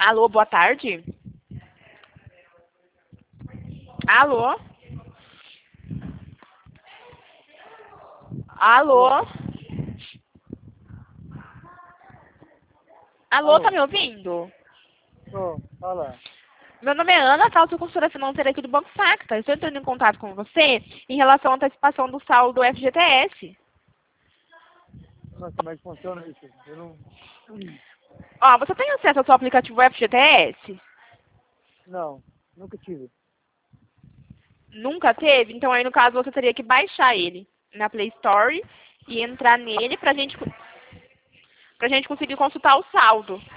Alô, boa tarde. Alô? Alô? Alô, tá Alô, me ouvindo? fala. Meu nome é Ana, tá? Eu sou consultora financeira aqui do Banco Sacta. Estou entrando em contato com você em relação à antecipação do saldo do FGTS. Mas como é que funciona isso? Eu não. Ó, você tem acesso ao seu aplicativo FGTS? Não, nunca tive. Nunca teve? Então aí no caso você teria que baixar ele na Play Store e entrar nele pra gente conseguir consultar o saldo.